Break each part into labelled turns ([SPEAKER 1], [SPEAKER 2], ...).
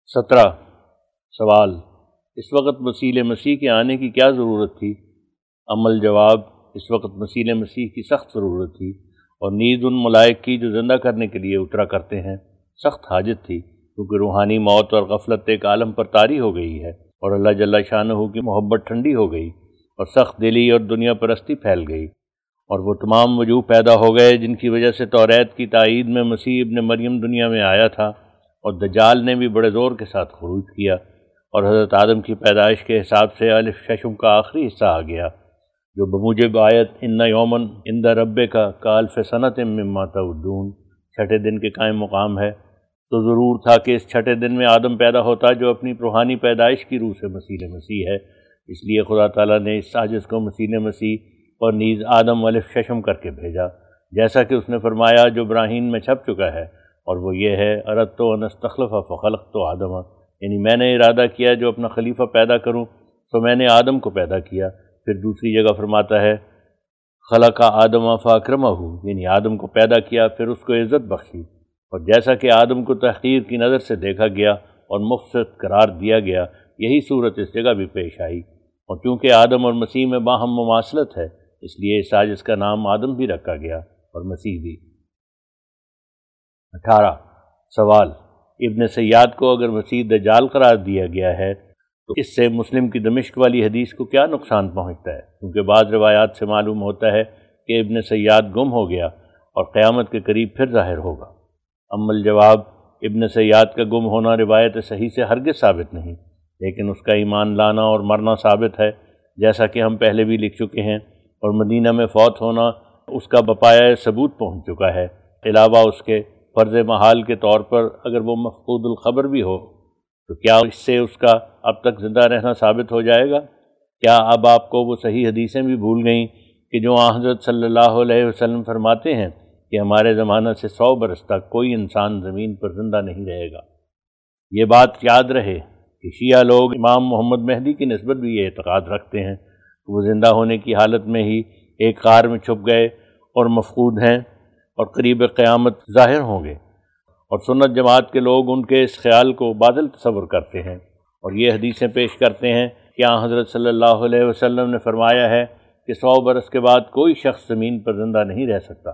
[SPEAKER 1] 17 سوال: اس وقت مسیح مسیح کے آنے کی کیا ضرورت تھی؟ عمل جواب: اس وقت مسیح مسیح کی سخت ضرورت تھی، اور نیز ان ملائک کی جو زندہ کرنے کے لیے اترا کرتے ہیں سخت حاجت تھی، کیونکہ روحانی موت اور غفلت ایک عالم پر طاری ہو گئی ہے، اور اللہ جل شانہ کی محبت ٹھنڈی ہو گئی، اور سخت دلی اور دنیا پرستی پھیل گئی، اور وہ تمام وجوہ پیدا ہو گئے جن کی وجہ سے توریت کی تائید میں مسیح ابن مریم دنیا میں آیا تھا، اور دجال نے بھی بڑے زور کے ساتھ خروج کیا، اور حضرت آدم کی پیدائش کے حساب سے الف ششم کا آخری حصہ آ گیا، جو بموجب آیت ان یومن عند ربک کالف سنۃ مما تعدون چھٹے دن کے قائم مقام ہے، تو ضرور تھا کہ اس چھٹے دن میں آدم پیدا ہوتا جو اپنی روحانی پیدائش کی روح سے مسیح مسیح ہے۔ اس لیے خدا تعالیٰ نے اس سازش کو مسیح مسیح اور نیز آدم الف ششم کر کے بھیجا، جیسا کہ اس نے فرمایا جو براہین میں چھپ چکا ہے، اور وہ یہ ہے اردت ان استخلف فخلقت آدم، یعنی میں نے ارادہ کیا جو اپنا خلیفہ پیدا کروں تو میں نے آدم کو پیدا کیا۔ پھر دوسری جگہ فرماتا ہے خلق آدم فاکرمہ، یعنی آدم کو پیدا کیا پھر اس کو عزت بخشی، اور جیسا کہ آدم کو تحقیر کی نظر سے دیکھا گیا اور مفسد قرار دیا گیا، یہی صورت اس جگہ بھی پیش آئی، اور چونکہ آدم اور مسیح میں باہم مماثلت ہے اس لیے اس سازش کا نام آدم بھی رکھا گیا اور مسیح بھی۔ 18 سوال: ابن سیاد کو اگر مسیح دجال قرار دیا گیا ہے تو اس سے مسلم کی دمشق والی حدیث کو کیا نقصان پہنچتا ہے؟ کیونکہ بعض روایات سے معلوم ہوتا ہے کہ ابن سیاد گم ہو گیا اور قیامت کے قریب پھر ظاہر ہوگا۔ عمل جواب: ابن سیاد کا گم ہونا روایت صحیح سے ہرگز ثابت نہیں، لیکن اس کا ایمان لانا اور مرنا ثابت ہے، جیسا کہ ہم پہلے بھی لکھ چکے ہیں، اور مدینہ میں فوت ہونا اس کا بپایہ ثبوت پہنچ چکا ہے، علاوہ اس کے فرض محال کے طور پر اگر وہ مفقود الخبر بھی ہو تو کیا اس سے اس کا اب تک زندہ رہنا ثابت ہو جائے گا؟ کیا اب آپ کو وہ صحیح حدیثیں بھی بھول گئیں کہ جو حضرت صلی اللہ علیہ وسلم فرماتے ہیں کہ ہمارے زمانہ سے 100 برس تک کوئی انسان زمین پر زندہ نہیں رہے گا؟ یہ بات یاد رہے کہ شیعہ لوگ امام محمد مہدی کی نسبت بھی یہ اعتقاد رکھتے ہیں کہ وہ زندہ ہونے کی حالت میں ہی ایک غار میں چھپ گئے اور مفقود ہیں اور قریب قیامت ظاہر ہوں گے، اور سنت جماعت کے لوگ ان کے اس خیال کو باطل تصور کرتے ہیں، اور یہ حدیثیں پیش کرتے ہیں کہ حضرت صلی اللہ علیہ وسلم نے فرمایا ہے کہ 100 برس کے بعد کوئی شخص زمین پر زندہ نہیں رہ سکتا۔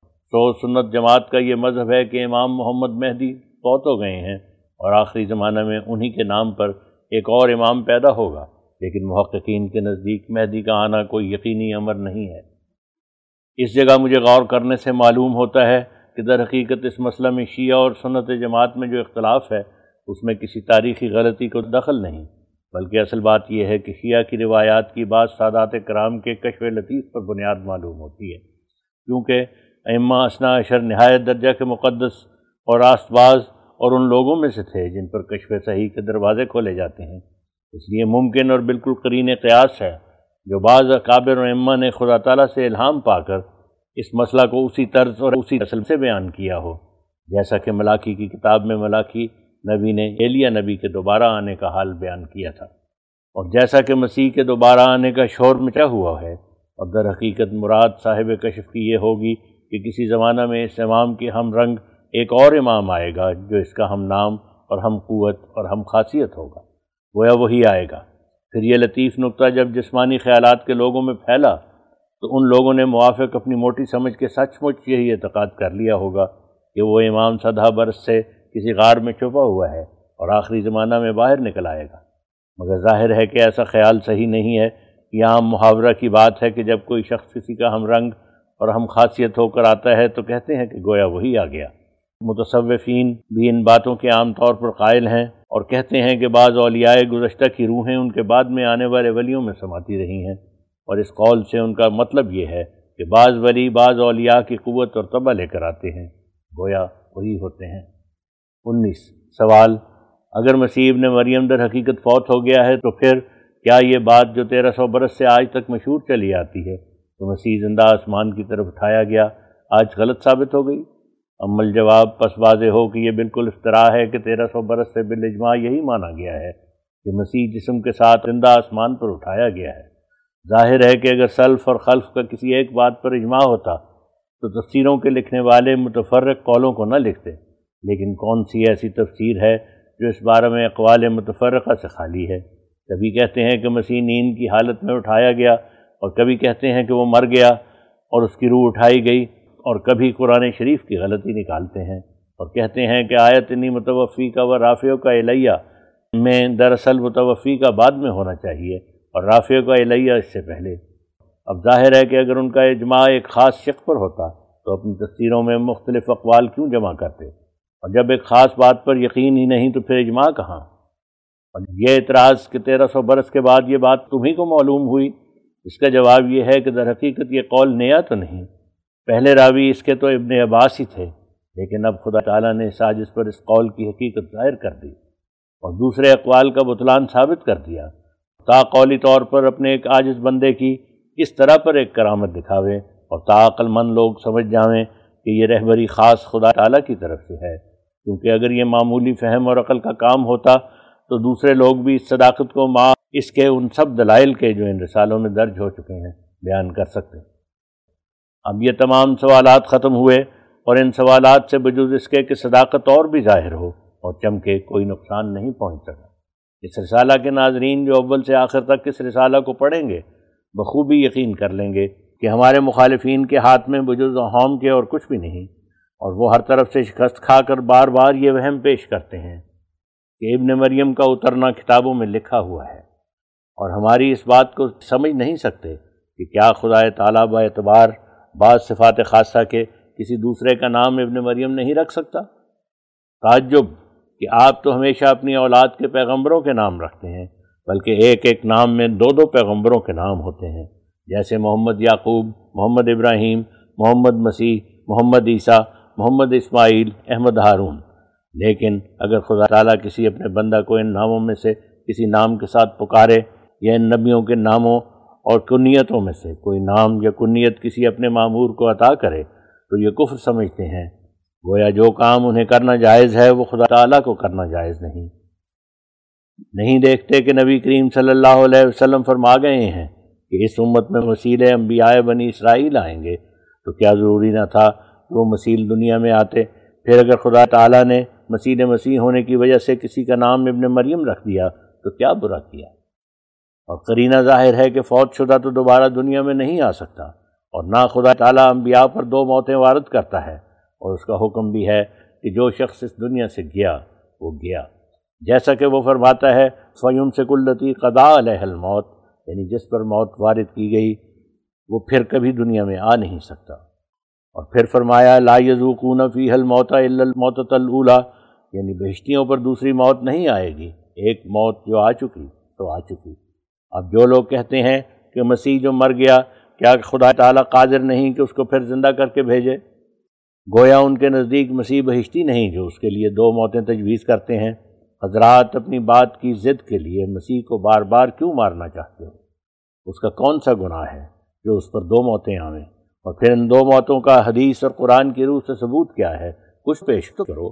[SPEAKER 1] سنت جماعت کا یہ مذہب ہے کہ امام محمد مہدی فوت ہو گئے ہیں اور آخری زمانہ میں انہی کے نام پر ایک اور امام پیدا ہوگا، لیکن محققین کے نزدیک مہدی کا آنا کوئی یقینی امر نہیں ہے۔ اس جگہ مجھے غور کرنے سے معلوم ہوتا ہے کہ در حقیقت اس مسئلہ میں شیعہ اور سنت جماعت میں جو اختلاف ہے اس میں کسی تاریخی غلطی کو دخل نہیں، بلکہ اصل بات یہ ہے کہ شیعہ کی روایات کی بعض سادات کرام کے کشف لطیف پر بنیاد معلوم ہوتی ہے، کیونکہ ائمہ اثنا عشر نہایت درجہ کے مقدس اور راست باز اور ان لوگوں میں سے تھے جن پر کشف صحیح کے دروازے کھولے جاتے ہیں، اس لیے ممکن اور بالکل قرین قیاس ہے جو بعض اکابر و ائمہ نے خدا تعالیٰ سے الہام پا کر اس مسئلہ کو اسی طرز اور اسی اصل سے بیان کیا ہو، جیسا کہ ملاکی کی کتاب میں ملاکی نبی نے ایلیہ نبی کے دوبارہ آنے کا حال بیان کیا تھا، اور جیسا کہ مسیح کے دوبارہ آنے کا شور مچا ہوا ہے، اور در حقیقت مراد صاحب کشف کی یہ ہوگی کہ کسی زمانہ میں اس امام کے ہم رنگ ایک اور امام آئے گا جو اس کا ہم نام اور ہم قوت اور ہم خاصیت ہوگا، گویا وہی آئے گا۔ پھر یہ لطیف نقطہ جب جسمانی خیالات کے لوگوں میں پھیلا تو ان لوگوں نے موافق اپنی موٹی سمجھ کے سچ مچ یہی اعتقاد کر لیا ہوگا کہ وہ امام 100 برس سے کسی غار میں چھپا ہوا ہے اور آخری زمانہ میں باہر نکل آئے گا، مگر ظاہر ہے کہ ایسا خیال صحیح نہیں ہے۔ یہاں محاورہ کی بات ہے کہ جب کوئی شخص کسی کا ہم رنگ اور ہم خاصیت ہو کر آتا ہے تو کہتے ہیں کہ گویا وہی آ گیا۔ متصوفین بھی ان باتوں کے عام طور پر قائل ہیں اور کہتے ہیں کہ بعض اولیاء گزشتہ کی روحیں ان کے بعد میں آنے والے ولیوں میں سماتی رہی ہیں، اور اس قول سے ان کا مطلب یہ ہے کہ بعض ولی بعض اولیاء کی قوت اور طبع لے کر آتے ہیں، گویا وہی ہوتے ہیں۔ 19 سوال: اگر مسیح ابن مریم در حقیقت فوت ہو گیا ہے تو پھر کیا یہ بات جو 1300 برس سے آج تک مشہور چلی آتی ہے کہ مسیح زندہ آسمان کی طرف اٹھایا گیا آج غلط ثابت ہو گئی؟ عمل جواب: پس واضح ہو کہ یہ بالکل افتراء ہے کہ 1300 برس سے بالاجماع یہی مانا گیا ہے کہ مسیح جسم کے ساتھ زندہ آسمان پر اٹھایا گیا ہے۔ ظاہر ہے کہ اگر سلف اور خلف کا کسی ایک بات پر اجماع ہوتا تو تفسیروں کے لکھنے والے متفرق قولوں کو نہ لکھتے، لیکن کون سی ایسی تفسیر ہے جو اس بارے میں اقوال متفرقہ سے خالی ہے۔ کبھی کہتے ہیں کہ مسیح نیند کی حالت میں اٹھایا گیا، اور کبھی کہتے ہیں کہ وہ مر گیا اور اس کی روح اٹھائی گئی، اور کبھی قرآن شریف کی غلطی نکالتے ہیں اور کہتے ہیں کہ آیت انی متوفی کا و رافع کا الیہ میں دراصل متوفی کا بعد میں ہونا چاہیے اور رافع کا الیہ اس سے پہلے۔ اب ظاہر ہے کہ اگر ان کا اجماع ایک خاص شق پر ہوتا تو اپنی تفسیروں میں مختلف اقوال کیوں جمع کرتے، اور جب ایک خاص بات پر یقین ہی نہیں تو پھر اجماع کہاں؟ اور یہ اعتراض کہ 1300 برس کے بعد یہ بات تمہیں کو معلوم ہوئی، اس کا جواب یہ ہے کہ در حقیقت یہ قول نیا تو نہیں، پہلے راوی اس کے تو ابن عباس ہی تھے، لیکن اب خدا تعالیٰ نے ساجس پر اس قول کی حقیقت ظاہر کر دی اور دوسرے اقوال کا بطلان ثابت کر دیا، تا قولی طور پر اپنے ایک عاجز بندے کی اس طرح پر ایک کرامت دکھاوے اور تا عقل مند لوگ سمجھ جائیں کہ یہ رہبری خاص خدا تعالیٰ کی طرف سے ہے، کیونکہ اگر یہ معمولی فہم اور عقل کا کام ہوتا تو دوسرے لوگ بھی اس صداقت کو مع اس کے ان سب دلائل کے جو ان رسالوں میں درج ہو چکے ہیں بیان کر سکتے۔ اب یہ تمام سوالات ختم ہوئے اور ان سوالات سے بجز اس کے کہ صداقت اور بھی ظاہر ہو اور چمکے کوئی نقصان نہیں پہنچ سکا۔ اس رسالہ کے ناظرین جو اول سے آخر تک اس رسالہ کو پڑھیں گے بخوبی یقین کر لیں گے کہ ہمارے مخالفین کے ہاتھ میں بجز اوہام کے اور کچھ بھی نہیں، اور وہ ہر طرف سے شکست کھا کر بار بار یہ وہم پیش کرتے ہیں کہ ابن مریم کا اترنا کتابوں میں لکھا ہوا ہے، اور ہماری اس بات کو سمجھ نہیں سکتے کہ کیا خدا تعالیٰ با اعتبار بعض صفات خاصہ کے کسی دوسرے کا نام ابن مریم نہیں رکھ سکتا؟ تعجب کہ آپ تو ہمیشہ اپنی اولاد کے پیغمبروں کے نام رکھتے ہیں، بلکہ ایک ایک نام میں دو دو پیغمبروں کے نام ہوتے ہیں، جیسے محمد یعقوب، محمد ابراہیم، محمد مسیح، محمد عیسیٰ، محمد اسماعیل، احمد ہارون۔ لیکن اگر خدا تعالیٰ کسی اپنے بندہ کو ان ناموں میں سے کسی نام کے ساتھ پکارے یا ان نبیوں کے ناموں اور کنیتوں میں سے کوئی نام یا کنیت کسی اپنے مامور کو عطا کرے تو یہ کفر سمجھتے ہیں، گویا جو کام انہیں کرنا جائز ہے وہ خدا تعالیٰ کو کرنا جائز نہیں دیکھتے کہ نبی کریم صلی اللہ علیہ وسلم فرما گئے ہیں کہ اس امت میں مسیح انبیاء بنی اسرائیل آئیں گے، تو کیا ضروری نہ تھا کہ وہ مسیح دنیا میں آتے؟ پھر اگر خدا تعالیٰ نے مسیح ہونے کی وجہ سے کسی کا نام ابن مریم رکھ دیا تو کیا برا کیا؟ اور قرینہ ظاہر ہے کہ فوت شدہ تو دوبارہ دنیا میں نہیں آ سکتا، اور نہ خدا تعالیٰ انبیاء پر 2 موتیں وارد کرتا ہے، اور اس کا حکم بھی ہے کہ جو شخص اس دنیا سے گیا وہ گیا، جیسا کہ وہ فرماتا ہے فَيُمْسِكُ الَّتِي قَضَىٰ عَلَيْهَا الْمَوْتِ، یعنی جس پر موت وارد کی گئی وہ پھر کبھی دنیا میں آ نہیں سکتا۔ اور پھر فرمایا لَا يَذُوقُونَ فِيهَا الْمَوْتَ إِلَّا الْمَوْتَةَ الْأُولَىٰ، یعنی بہشتیوں پر دوسری موت نہیں آئے گی، ایک موت جو آ چکی تو آ چکی۔ اب جو لوگ کہتے ہیں کہ مسیح جو مر گیا کیا خدا تعالیٰ قادر نہیں کہ اس کو پھر زندہ کر کے بھیجے؟ گویا ان کے نزدیک مسیح بہشتی نہیں جو اس کے لیے 2 موتیں تجویز کرتے ہیں۔ حضرات اپنی بات کی ضد کے لیے مسیح کو بار بار کیوں مارنا چاہتے ہو؟ اس کا کون سا گناہ ہے جو اس پر 2 موتیں آویں؟ اور پھر ان 2 موتوں کا حدیث اور قرآن کی روح سے ثبوت کیا ہے؟ کچھ پیش تو کرو۔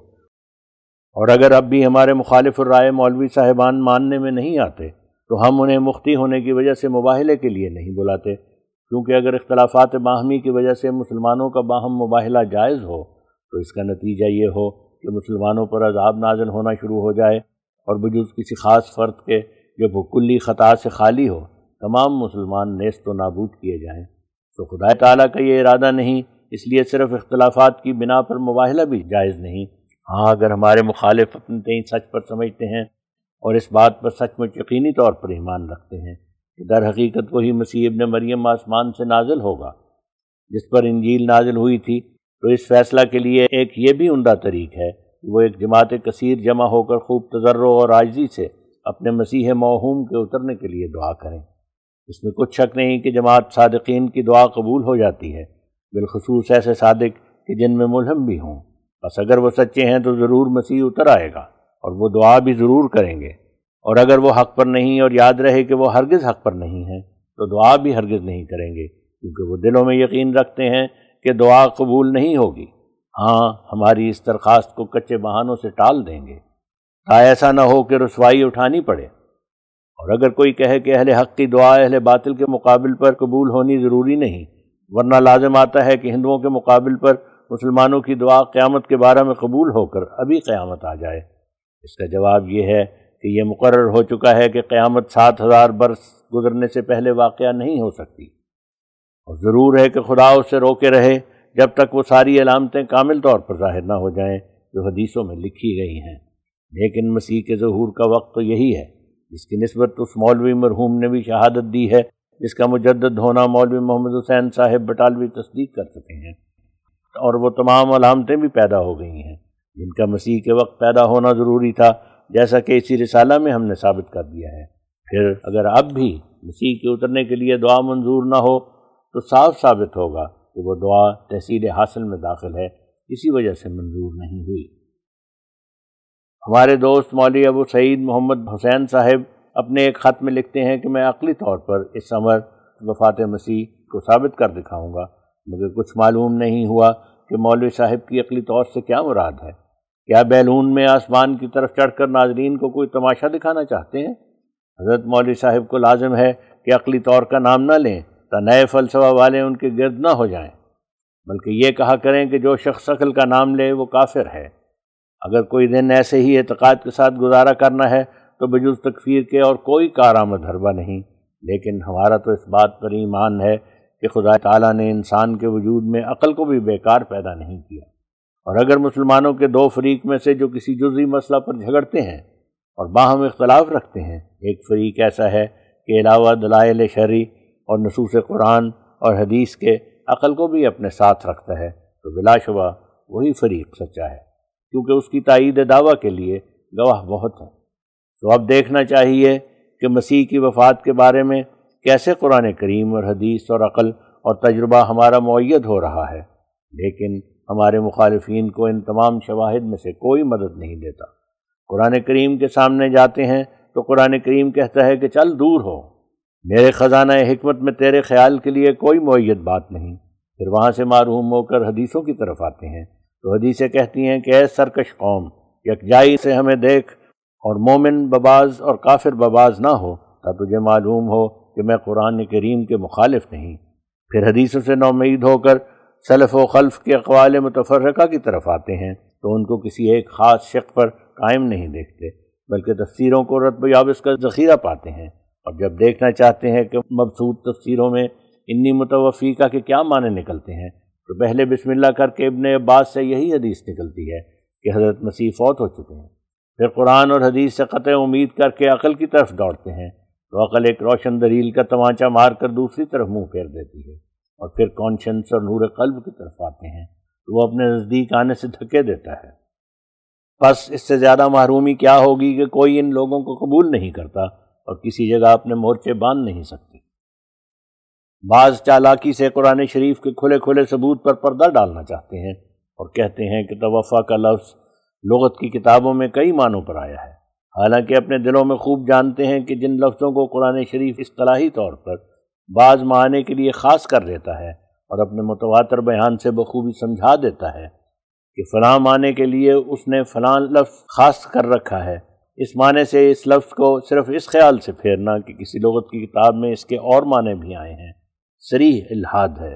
[SPEAKER 1] اور اگر اب بھی ہمارے مخالف الرائے مولوی صاحبان ماننے میں نہیں آتے تو ہم انہیں مفتی ہونے کی وجہ سے مباہلے کے لیے نہیں بلاتے، کیونکہ اگر اختلافات باہمی کی وجہ سے مسلمانوں کا باہم مباہلہ جائز ہو تو اس کا نتیجہ یہ ہو کہ مسلمانوں پر عذاب نازل ہونا شروع ہو جائے، اور بجز کسی خاص فرد کے جو وہ کلی خطا سے خالی ہو تمام مسلمان نیست و نابود کیے جائیں۔ تو خدا تعالیٰ کا یہ ارادہ نہیں، اس لیے صرف اختلافات کی بنا پر مباہلہ بھی جائز نہیں۔ ہاں اگر ہمارے مخالف اپنے تئیں سچ پر سمجھتے ہیں اور اس بات پر سچ مچ یقینی طور پر ایمان رکھتے ہیں کہ در حقیقت وہی مسیح ابن مریم آسمان سے نازل ہوگا جس پر انجیل نازل ہوئی تھی، تو اس فیصلہ کے لیے ایک یہ بھی عمدہ طریق ہے کہ وہ ایک جماعت کثیر جمع ہو کر خوب تضرع اور عاجزی سے اپنے مسیح موہوم کے اترنے کے لیے دعا کریں۔ اس میں کچھ شک نہیں کہ جماعت صادقین کی دعا قبول ہو جاتی ہے، بالخصوص ایسے صادق کہ جن میں ملہم بھی ہوں، بس اگر وہ سچے ہیں تو ضرور مسیح اتر آئے گا اور وہ دعا بھی ضرور کریں گے، اور اگر وہ حق پر نہیں اور یاد رہے کہ وہ ہرگز حق پر نہیں ہیں تو دعا بھی ہرگز نہیں کریں گے، کیونکہ وہ دلوں میں یقین رکھتے ہیں کہ دعا قبول نہیں ہوگی۔ ہاں ہماری اس درخواست کو کچے بہانوں سے ٹال دیں گے تا ایسا نہ ہو کہ رسوائی اٹھانی پڑے۔ اور اگر کوئی کہے کہ اہل حق کی دعا اہل باطل کے مقابل پر قبول ہونی ضروری نہیں، ورنہ لازم آتا ہے کہ ہندوؤں کے مقابل پر مسلمانوں کی دعا قیامت کے بارے میں قبول ہو کر ابھی قیامت آ جائے، اس کا جواب یہ ہے کہ یہ مقرر ہو چکا ہے کہ قیامت 7000 برس گزرنے سے پہلے واقعہ نہیں ہو سکتی، اور ضرور ہے کہ خدا اسے روکے رہے جب تک وہ ساری علامتیں کامل طور پر ظاہر نہ ہو جائیں جو حدیثوں میں لکھی گئی ہیں۔ لیکن مسیح کے ظہور کا وقت تو یہی ہے، جس کی نسبت اس مولوی مرحوم نے بھی شہادت دی ہے، جس کا مجدد ہونا مولوی محمد حسین صاحب بٹالوی تصدیق کر چکے ہیں، اور وہ تمام علامتیں بھی پیدا ہو گئی ہیں جن کا مسیح کے وقت پیدا ہونا ضروری تھا، جیسا کہ اسی رسالہ میں ہم نے ثابت کر دیا ہے۔ پھر اگر اب بھی مسیح کے اترنے کے لیے دعا منظور نہ ہو تو صاف ثابت ہوگا کہ وہ دعا تحصیل حاصل میں داخل ہے، اسی وجہ سے منظور نہیں ہوئی۔ ہمارے دوست مولوی ابو سعید محمد حسین صاحب اپنے ایک خط میں لکھتے ہیں کہ میں عقلی طور پر اس امر وفات مسیح کو ثابت کر دکھاؤں گا، مگر کچھ معلوم نہیں ہوا کہ مولوی صاحب کی عقلی طور سے کیا مراد ہے۔ کیا بیلون میں آسمان کی طرف چڑھ کر ناظرین کو کوئی تماشا دکھانا چاہتے ہیں؟ حضرت مولوی صاحب کو لازم ہے کہ عقلی طور کا نام نہ لیں تا نئے فلسفہ والے ان کے گرد نہ ہو جائیں، بلکہ یہ کہا کریں کہ جو شخص عقل کا نام لے وہ کافر ہے۔ اگر کوئی دن ایسے ہی اعتقاد کے ساتھ گزارا کرنا ہے تو بجز تکفیر کے اور کوئی کارآمد حربہ نہیں، لیکن ہمارا تو اس بات پر ایمان ہے کہ خدا تعالیٰ نے انسان کے وجود میں عقل کو بھی بیکار پیدا نہیں کیا، اور اگر مسلمانوں کے دو فریق میں سے جو کسی جزئی مسئلہ پر جھگڑتے ہیں اور باہم اختلاف رکھتے ہیں، ایک فریق ایسا ہے کہ علاوہ دلائل شرعی اور نصوص قرآن اور حدیث کے عقل کو بھی اپنے ساتھ رکھتا ہے، تو بلا شبہ وہی فریق سچا ہے، کیونکہ اس کی تائید دعویٰ کے لیے گواہ بہت ہیں۔ تو اب دیکھنا چاہیے کہ مسیح کی وفات کے بارے میں کیسے قرآن کریم اور حدیث اور عقل اور تجربہ ہمارا مؤید ہو رہا ہے، لیکن ہمارے مخالفین کو ان تمام شواہد میں سے کوئی مدد نہیں دیتا۔ قرآن کریم کے سامنے جاتے ہیں تو قرآن کریم کہتا ہے کہ چل دور ہو، میرے خزانہ حکمت میں تیرے خیال کے لیے کوئی مؤید بات نہیں۔ پھر وہاں سے محروم ہو کر حدیثوں کی طرف آتے ہیں تو حدیثیں کہتی ہیں کہ اے سرکش قوم، یکجائی سے ہمیں دیکھ اور مومن بباز اور کافر بباز نہ ہو تا تجھے معلوم ہو کہ میں قرآن کریم کے مخالف نہیں۔ پھر حدیثوں سے نومید ہو کر سلف و خلف کے اقوال متفرقہ کی طرف آتے ہیں تو ان کو کسی ایک خاص شق پر قائم نہیں دیکھتے، بلکہ تفسیروں کو رتب و یابس کا ذخیرہ پاتے ہیں، اور جب دیکھنا چاہتے ہیں کہ مبسوط تفسیروں میں انی متوفیقہ کے کیا معنی نکلتے ہیں تو پہلے بسم اللہ کر کے ابن عباس سے یہی حدیث نکلتی ہے کہ حضرت مسیح فوت ہو چکے ہیں۔ پھر قرآن اور حدیث سے قطع امید کر کے عقل کی طرف دوڑتے ہیں تو عقل ایک روشن دلیل کا تمانچہ مار کر دوسری طرف منہ پھیر دیتی ہے، اور پھر کانشنس اور نور قلب کی طرف آتے ہیں تو وہ اپنے نزدیک آنے سے دھکے دیتا ہے۔ بس اس سے زیادہ محرومی کیا ہوگی کہ کوئی ان لوگوں کو قبول نہیں کرتا اور کسی جگہ اپنے مورچے باندھ نہیں سکتے۔ بعض چالاکی سے قرآن شریف کے کھلے کھلے ثبوت پر پردہ ڈالنا چاہتے ہیں اور کہتے ہیں کہ توفیٰ کا لفظ لغت کی کتابوں میں کئی معنوں پر آیا ہے، حالانکہ اپنے دلوں میں خوب جانتے ہیں کہ جن لفظوں کو قرآن شریف اصطلاحی طور پر بعض معنی کے لیے خاص کر لیتا ہے اور اپنے متواتر بیان سے بخوبی سمجھا دیتا ہے کہ فلاں معنی کے لیے اس نے فلاں لفظ خاص کر رکھا ہے، اس معنی سے اس لفظ کو صرف اس خیال سے پھیرنا کہ کسی لغت کی کتاب میں اس کے اور معنی بھی آئے ہیں، صریح الحاد ہے۔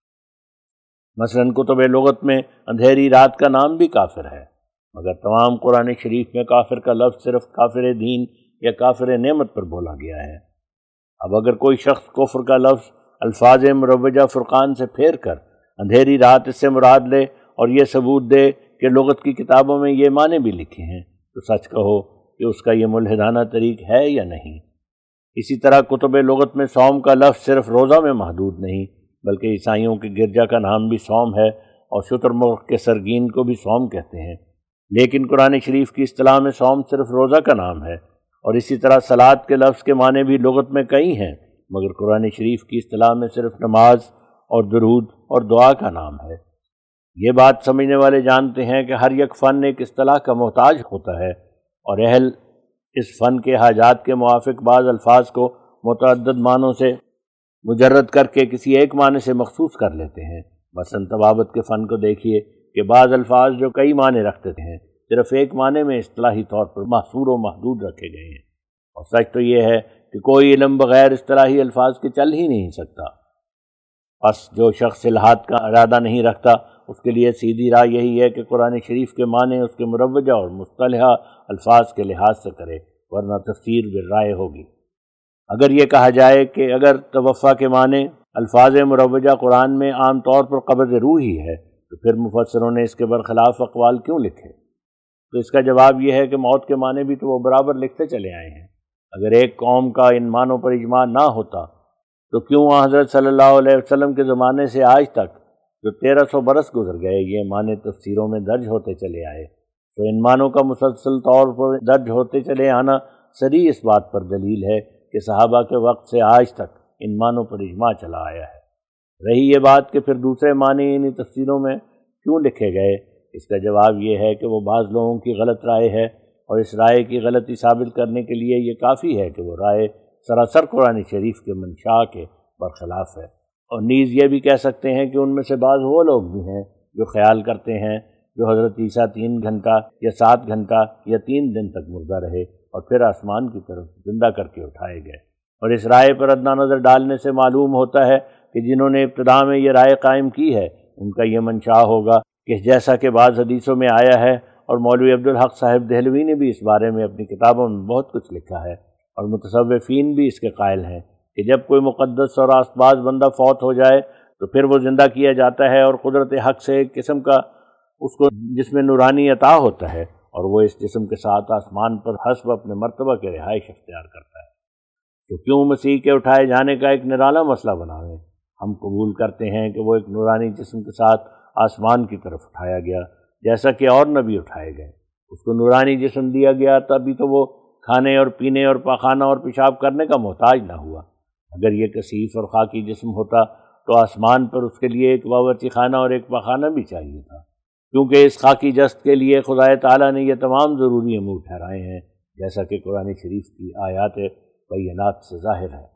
[SPEAKER 1] مثلاً کتب لغت میں اندھیری رات کا نام بھی کافر ہے، مگر تمام قرآن شریف میں کافر کا لفظ صرف کافر دین یا کافر نعمت پر بولا گیا ہے۔ اب اگر کوئی شخص کفر کا لفظ الفاظ مروجہ فرقان سے پھیر کر اندھیری رات اس سے مراد لے اور یہ ثبوت دے کہ لغت کی کتابوں میں یہ معنی بھی لکھے ہیں تو سچ کہو کہ اس کا یہ ملحدانہ طریق ہے یا نہیں۔ اسی طرح کتب لغت میں صوم کا لفظ صرف روزہ میں محدود نہیں، بلکہ عیسائیوں کے گرجا کا نام بھی صوم ہے اور شتر مرغ کے سرگین کو بھی صوم کہتے ہیں، لیکن قرآن شریف کی اصطلاح میں صوم صرف روزہ کا نام ہے، اور اسی طرح صلاۃ کے لفظ کے معنی بھی لغت میں کئی ہیں، مگر قرآن شریف کی اصطلاح میں صرف نماز اور درود اور دعا کا نام ہے۔ یہ بات سمجھنے والے جانتے ہیں کہ ہر یک فن ایک اصطلاح کا محتاج ہوتا ہے، اور اہل اس فن کے حاجات کے موافق بعض الفاظ کو متعدد معنوں سے مجرد کر کے کسی ایک معنی سے مخصوص کر لیتے ہیں۔ مثلا طبابت کے فن کو دیکھیے کہ بعض الفاظ جو کئی معنی رکھتے ہیں صرف ایک معنی میں اصطلاحی طور پر محصور و محدود رکھے گئے ہیں، اور سچ تو یہ ہے کہ کوئی علم بغیر اصطلاحی الفاظ کے چل ہی نہیں سکتا۔ بس جو شخص الحاد کا ارادہ نہیں رکھتا اس کے لیے سیدھی راہ یہی ہے کہ قرآن شریف کے معنی اس کے مروجہ اور مصطلحہ الفاظ کے لحاظ سے کرے، ورنہ تفسیر بالرائے ہوگی۔ اگر یہ کہا جائے کہ اگر توفیٰ کے معنی الفاظ مروجہ قرآن میں عام طور پر قبض روح ہی ہے تو پھر مفسروں نے اس کے برخلاف اقوال کیوں لکھے؟ تو اس کا جواب یہ ہے کہ موت کے معنی بھی تو وہ برابر لکھتے چلے آئے ہیں۔ اگر ایک قوم کا ان معنوں پر اجماع نہ ہوتا تو کیوں حضرت صلی اللہ علیہ وسلم کے زمانے سے آج تک جو 1300 برس گزر گئے یہ معنی تفسیروں میں درج ہوتے چلے آئے؟ تو ان معنوں کا مسلسل طور پر درج ہوتے چلے آنا صریح اس بات پر دلیل ہے کہ صحابہ کے وقت سے آج تک ان معنوں پر اجماع چلا آیا ہے۔ رہی یہ بات کہ پھر دوسرے معنی انہی تفسیروں میں کیوں لکھے گئے، اس کا جواب یہ ہے کہ وہ بعض لوگوں کی غلط رائے ہے، اور اس رائے کی غلطی ثابت کرنے کے لیے یہ کافی ہے کہ وہ رائے سراسر قرآن شریف کے منشا کے برخلاف ہے۔ اور نیز یہ بھی کہہ سکتے ہیں کہ ان میں سے بعض وہ لوگ بھی ہیں جو خیال کرتے ہیں جو حضرت عیسیٰ 3 گھنٹہ یا 7 گھنٹہ یا 3 دن تک مردہ رہے اور پھر آسمان کی طرف زندہ کر کے اٹھائے گئے۔ اور اس رائے پر ادنیٰ نظر ڈالنے سے معلوم ہوتا ہے کہ جنہوں نے ابتدا میں یہ رائے قائم کی ہے ان کا یہ منشا ہوگا کہ جیسا کہ بعض حدیثوں میں آیا ہے، اور مولوی عبدالحق صاحب دہلوی نے بھی اس بارے میں اپنی کتابوں میں بہت کچھ لکھا ہے، اور متصوفین بھی اس کے قائل ہیں کہ جب کوئی مقدس اور راستباز بندہ فوت ہو جائے تو پھر وہ زندہ کیا جاتا ہے اور قدرت حق سے ایک قسم کا اس کو جسم نورانی عطا ہوتا ہے، اور وہ اس جسم کے ساتھ آسمان پر حسب اپنے مرتبہ کے رہائش اختیار کرتا ہے۔ تو کیوں مسیح کے اٹھائے جانے کا ایک نرالا مسئلہ بناویں؟ ہم قبول کرتے ہیں کہ وہ ایک نورانی جسم کے ساتھ آسمان کی طرف اٹھایا گیا، جیسا کہ اور نبی اٹھائے گئے۔ اس کو نورانی جسم دیا گیا تبھی تو وہ کھانے اور پینے اور پاخانہ اور پیشاب کرنے کا محتاج نہ ہوا۔ اگر یہ کثیف اور خاکی جسم ہوتا تو آسمان پر اس کے لیے ایک باورچی خانہ اور ایک پاخانہ بھی چاہیے تھا، کیونکہ اس خاکی جسد کے لیے خدا تعالیٰ نے یہ تمام ضروری امور ٹھہرائے ہیں، جیسا کہ قرآن شریف کی آیات بینات سے ظاہر ہے۔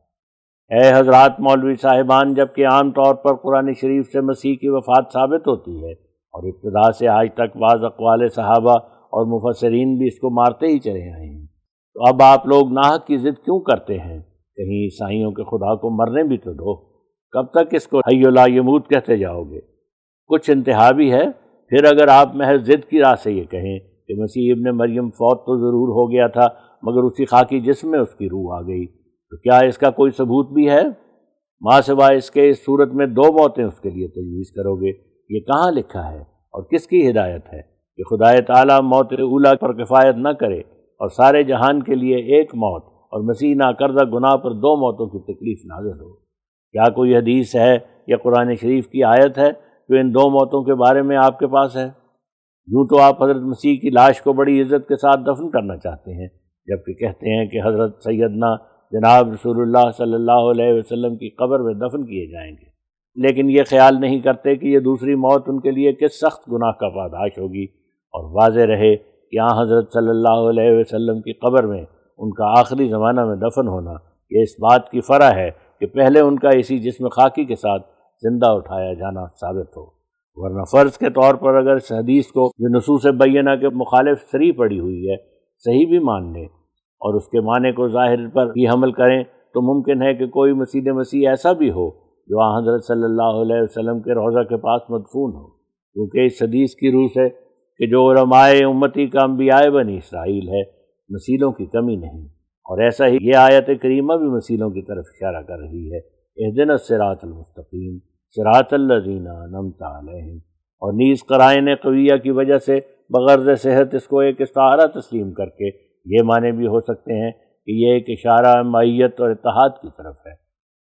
[SPEAKER 1] اے حضرات مولوی صاحبان، جبکہ عام طور پر قرآن شریف سے مسیح کی وفات ثابت ہوتی ہے اور ابتدا سے آج تک بعض اقوال صحابہ اور مفسرین بھی اس کو مارتے ہی چلے آئے ہیں، تو اب آپ لوگ ناحق کی ضد کیوں کرتے ہیں؟ کہیں عیسائیوں کے خدا کو مرنے بھی تو دو، کب تک اس کو حی لا یموت کہتے جاؤ گے؟ کچھ انتہا بھی ہے۔ پھر اگر آپ محض ضد کی راہ سے یہ کہیں کہ مسیح ابن مریم فوت تو ضرور ہو گیا تھا مگر اسی خاکی جسم میں اس کی روح آ گئی، تو کیا اس کا کوئی ثبوت بھی ہے؟ ماں سوائے اس کے اس صورت میں 2 موتیں اس کے لیے تجویز کرو گے، یہ کہاں لکھا ہے اور کس کی ہدایت ہے کہ خدا تعالیٰ موت اولا پر کفایت نہ کرے اور سارے جہان کے لیے ایک موت اور مسیح ناکردہ گناہ پر 2 موتوں کی تکلیف نازل ہو؟ کیا کوئی حدیث ہے یا قرآن شریف کی آیت ہے جو ان 2 موتوں کے بارے میں آپ کے پاس ہے؟ یوں تو آپ حضرت مسیح کی لاش کو بڑی عزت کے ساتھ دفن کرنا چاہتے ہیں، جبکہ کہتے ہیں کہ حضرت سیدنا جناب رسول اللہ صلی اللہ علیہ وسلم کی قبر میں دفن کیے جائیں گے، لیکن یہ خیال نہیں کرتے کہ یہ دوسری موت ان کے لیے کس سخت گناہ کا پاداش ہوگی۔ اور واضح رہے کہ یہاں حضرت صلی اللہ علیہ وسلم کی قبر میں ان کا آخری زمانہ میں دفن ہونا یہ اس بات کی فرع ہے کہ پہلے ان کا اسی جسم خاکی کے ساتھ زندہ اٹھایا جانا ثابت ہو، ورنہ فرض کے طور پر اگر اس حدیث کو جو نصوص بینہ کے مخالف صریح پڑی ہوئی ہے صحیح بھی مان لیں اور اس کے معنی کو ظاہر پر بھی حمل کریں تو ممکن ہے کہ کوئی مسیح ایسا بھی ہو جو حضرت صلی اللہ علیہ وسلم کے روضہ کے پاس مدفون ہو، کیونکہ اس حدیث کی روح سے کہ جو علماء امتی کا انبیاء بنی اسرائیل ہے مسیلوں کی کمی نہیں، اور ایسا ہی یہ آیت کریمہ بھی مسیلوں کی طرف اشارہ کر رہی ہے، اہدنا الصراط المستقیم صراط الذین انعمت علیہم۔ اور نیز قرائن قویہ کی وجہ سے بغرض صحت اس کو ایک استعارہ تسلیم کر کے یہ معنی بھی ہو سکتے ہیں کہ یہ ایک اشارہ معیت اور اتحاد کی طرف ہے۔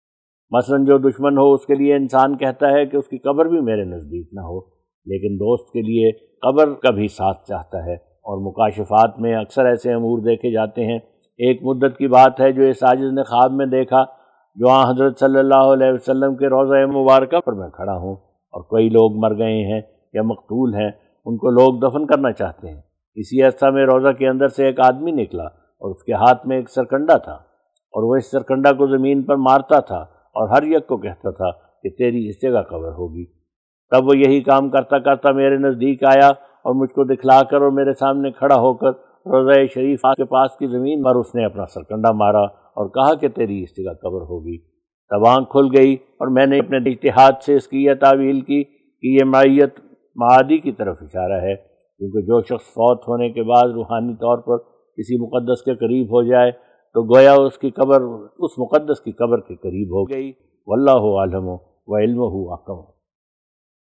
[SPEAKER 1] مثلا جو دشمن ہو اس کے لیے انسان کہتا ہے کہ اس کی قبر بھی میرے نزدیک نہ ہو، لیکن دوست کے لیے قبر کا بھی ساتھ چاہتا ہے، اور مکاشفات میں اکثر ایسے امور دیکھے جاتے ہیں۔ ایک مدت کی بات ہے جو اس عاجز نے خواب میں دیکھا، جو حضرت صلی اللہ علیہ وسلم کے روضہ مبارکہ پر میں کھڑا ہوں اور کئی لوگ مر گئے ہیں یا مقتول ہیں، ان کو لوگ دفن کرنا چاہتے ہیں۔ اسی عرصہ میں روضہ کے اندر سے ایک آدمی نکلا اور اس کے ہاتھ میں ایک سرکنڈا تھا، اور وہ اس سرکنڈا کو زمین پر مارتا تھا اور ہر یک کو کہتا تھا کہ تیری اس جگہ قبر ہوگی۔ تب وہ یہی کام کرتا کرتا میرے نزدیک آیا اور مجھ کو دکھلا کر اور میرے سامنے کھڑا ہو کر روضہ شریف کے پاس کی زمین پر اس نے اپنا سرکنڈا مارا اور کہا کہ تیری اس جگہ قبر ہوگی۔ تب آنکھ کھل گئی اور میں نے اپنے اجتہاد سے اس کی یہ تعویل کی کہ یہ معیت معادی کی طرف اشارہ ہے، کیونکہ جو شخص فوت ہونے کے بعد روحانی طور پر کسی مقدس کے قریب ہو جائے تو گویا اس کی قبر اس مقدس کی قبر کے قریب ہو گئی۔ واللہ اعلم وعلمہ احکم۔